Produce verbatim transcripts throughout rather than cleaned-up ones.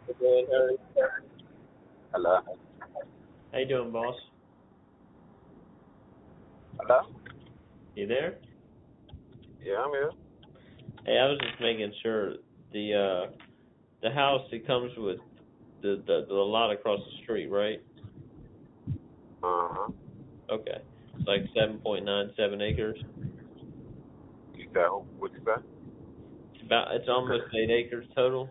Good, how are you? Hello? How you doing, boss? Hello? You there? Yeah, I'm here. Hey, I was just making sure the uh the house it comes with the the, the lot across the street, right? Uh-huh. Okay. It's like seven point nine seven acres. You said, what you said? It's about it's almost eight acres total.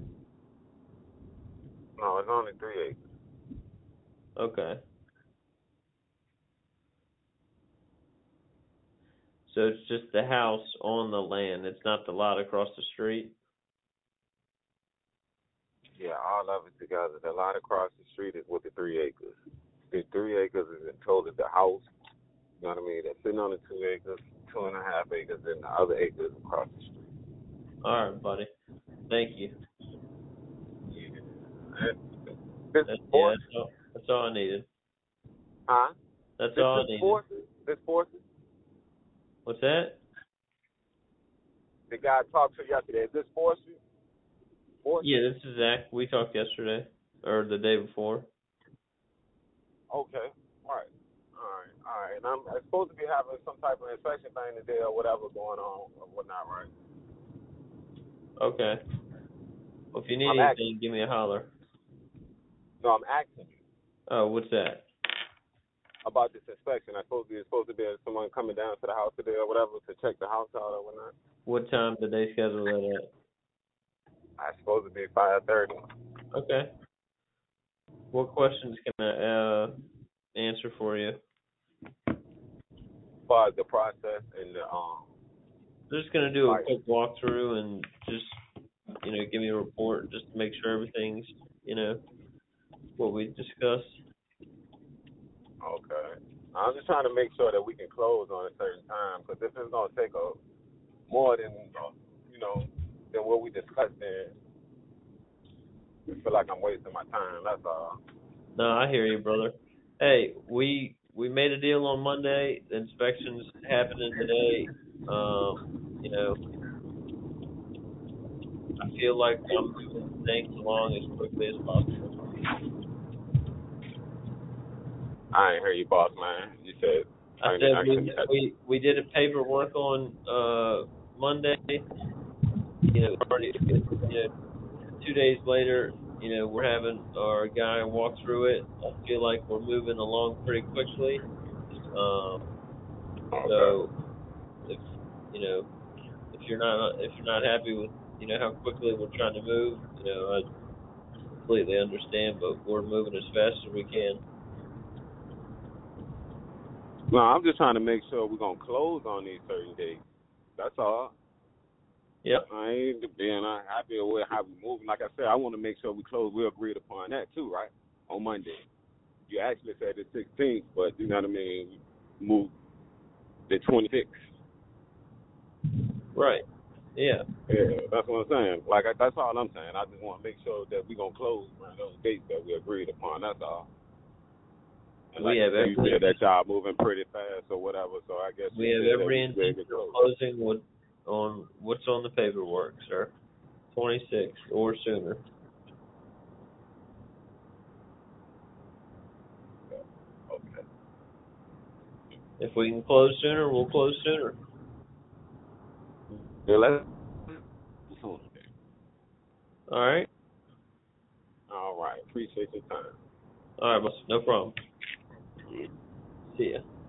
No, it's only three acres. Okay. So it's just the house on the land. It's not the lot across the street. Yeah, all of it together. The lot across the street is with the three acres. The three acres is in total the house. You know what I mean? That's sitting on the two acres, two and a half acres, and the other acres across the street. All right, buddy. Thank you. Yeah. And this That, yeah, force, that's all. That's all I needed. huh? That's This all is I needed. force. This force. What's that? The guy I talked to yesterday. Is this force? Force? Yeah, this is Zach. We talked yesterday or the day before. Okay. All right. All right. All right. And I'm, I'm supposed to be having some type of inspection thing today or whatever going on or whatnot, right? Okay. Well, if you need I'm asking. anything, give me a holler. No, I'm asking you Oh, what's that? about this inspection. I supposed to be supposed to be someone coming down to the house today or whatever to check the house out or whatnot. What time did they schedule that I supposed to be five thirty. at? Okay. What questions can I uh, answer for you? As far as the process and the um I'm just gonna do a like quick walkthrough and just you know give me a report just to make sure everything's you know what we discussed. okay. I'm just trying to make sure that we can close on a certain time because if it's gonna take a more than uh, you know than what we discussed, then I feel like I'm wasting my time. That's all. No, I hear you, brother. Hey, we we made a deal on Monday. The inspection's happening today. Um, you know, I feel like I'm moving things along as quickly as possible. I ain't hear you, boss man. You said I I said I couldn't we catch. we we did a paperwork on uh Monday. You know, already you know two days later, you know we're having our guy walk through it. I feel like we're moving along pretty quickly. Um, Okay. so if you know if you're not if you're not happy with you know how quickly we're trying to move, you know I completely understand, but we're moving as fast as we can. No, I'm just trying to make sure we're gonna close on these certain dates. That's all. Yep. I ain't being unhappy with how we moving. Like I said, I want to make sure we close. We agreed upon that too, right? On Monday. You actually said the sixteenth, but you know what I mean. Move the twenty-sixth. Right. Yeah. Yeah, that's what I'm saying. Like that's all I'm saying. I just want to make sure that we're gonna close around those dates that we agreed upon. That's all. And We like you have said, you every said that y'all moving pretty fast or whatever. So I guess we you have said that every we should be able intention to of close. closing what on what's on the paperwork, sir. twenty-six or sooner. Okay. If we can close sooner, we'll close sooner. Yeah, let's. All right. All right. Appreciate your time. All right, boss. No problem. See ya.